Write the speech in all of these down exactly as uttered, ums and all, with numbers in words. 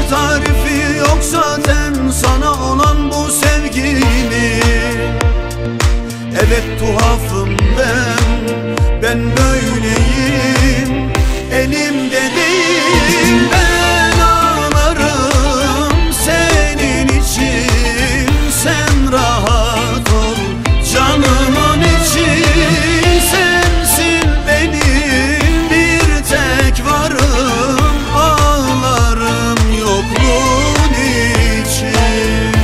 bir tarifi yok zaten sana olan bu sevginin. Evet tuhafım ben, ben böyleyim, elimde değil. Ben ağlarım senin için, sen rahat ol canımın içi. Sensin benim bir tek varım, ağlarım yokluğun için.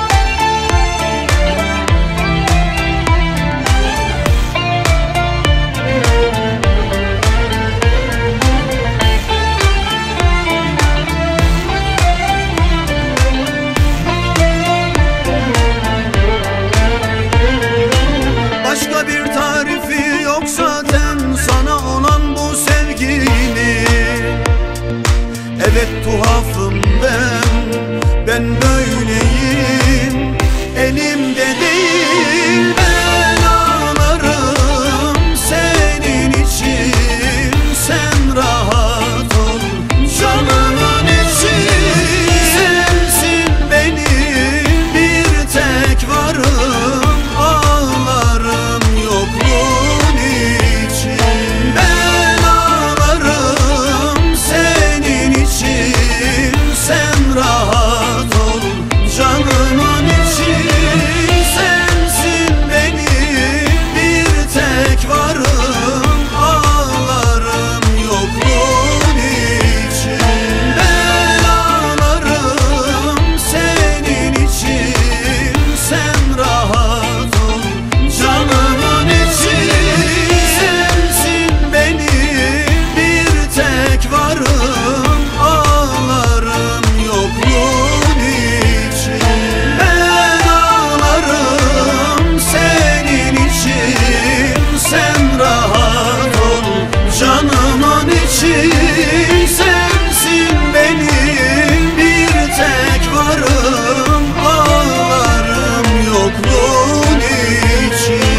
Başka bir tarifi yok zaten sana olan bu sevginin. Evet tuhafım ben, ben böyleyim, elimde değil. Ben ağlarım senin için, sen rahat ol canımın içi. Sensin benim bir tek varım, ağlarım yokluğun için. Ben ağlarım senin için, sen rahat ol canımın içi. Sensin benim bir tek varım, ağlarım yokluğun için. Ben ağlarım senin için, sen rahat ol canımın içi. Sensin benim bir tek varım, ağlarım yokluğun için. Ben ağlarım senin için, sen rahat ol canımın içi. Sensin benim bir tek varım, ağlarım yokluğun için.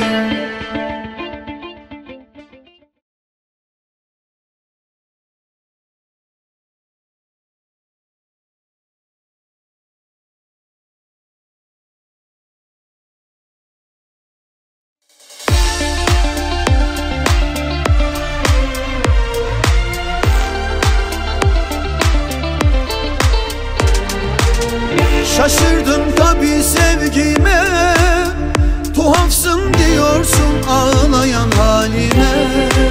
Şaşırdım tabi sevgime, tuhafsın diyorsun ağlayan halime.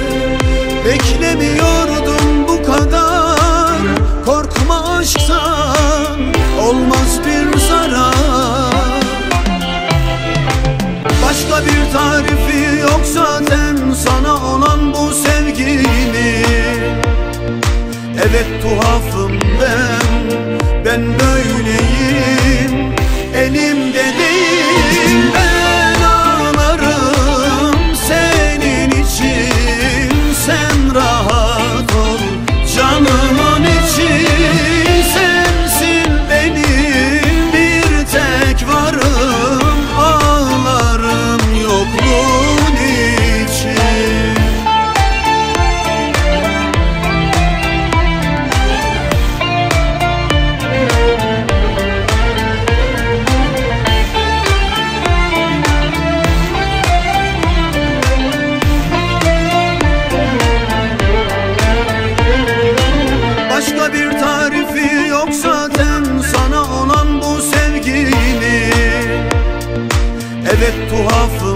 Beklemiyordum bu kadar, korkma aşktan olmaz bir zarar. Başka bir tarifi yok zaten sana olan bu sevginin. Evet tuhafım ben, ben böyleyim, elimde değil. Ben ağlarım senin için, sen rahat ol canımın içi. Sensin benim bir tek varım, ağlarım yokluğun için. Başka bir tarifi yok zaten sana olan bu sevginin. Evet tuhafım